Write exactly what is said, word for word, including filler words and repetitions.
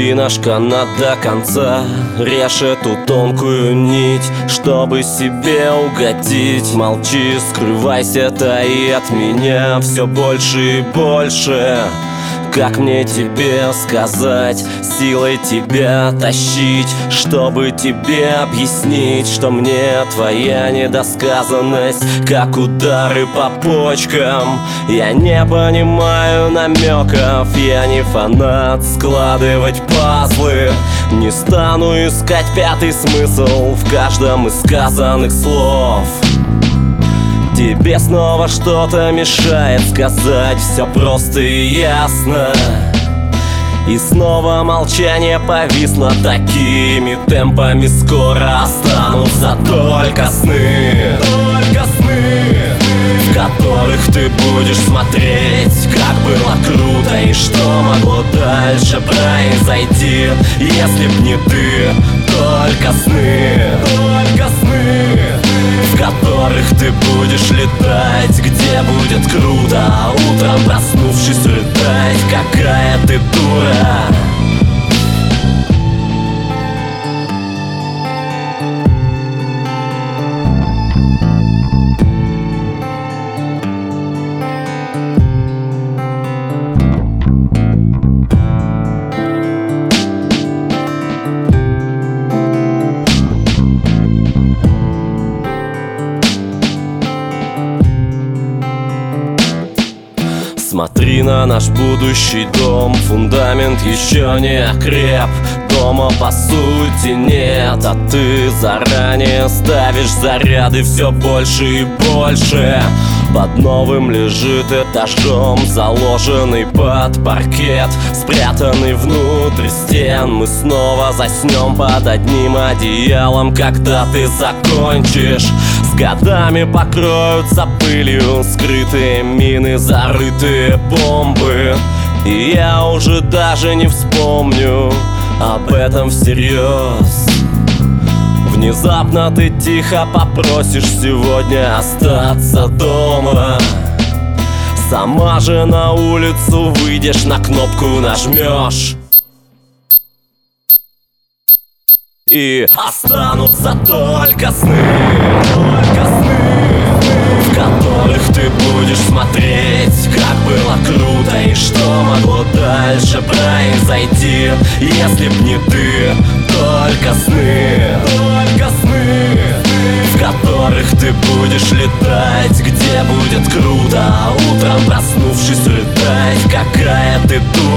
Опусти наш канат до конца, режь эту тонкую нить, чтобы себе угодить. Молчи, скрывайся, таи от меня все больше и больше. Как мне тебе сказать, силой тебя тащить, чтобы тебе объяснить, что мне твоя недосказанность как удары по почкам. Я не понимаю намеков, я не фанат складывать пазлы. Не стану искать пятый смысл в каждом из сказанных слов. Тебе снова что-то мешает сказать все просто и ясно. И снова молчание повисло такими темпами. Скоро останутся только сны, только сны, в которых ты будешь смотреть, как было круто и что могло дальше произойти, если б не ты. Только сны, только сны, в которых ты будешь летать, где будет круто, а утром проснувшись рыдать, какая ты дура. Смотри на наш будущий дом, фундамент еще не окреп. Дома по сути нет, а ты заранее ставишь заряды все больше и больше. Под новым лежит этажом, заложенный под паркет, спрятанный внутрь стен. Мы снова заснем под одним одеялом, когда ты закончишь. С годами покроются пылью скрытые мины, зарытые бомбы, и я уже даже не вспомню об этом всерьез. Внезапно ты тихо попросишь сегодня остаться дома. Сама же на улицу выйдешь, на кнопку нажмешь, и останутся только сны, только сны, в которых ты будешь смотреть, как было круто и что могло дальше произойти, если б не ты. Только сны, только сны, в которых ты будешь летать, где будет круто, а утром проснувшись рыдать, какая ты дура.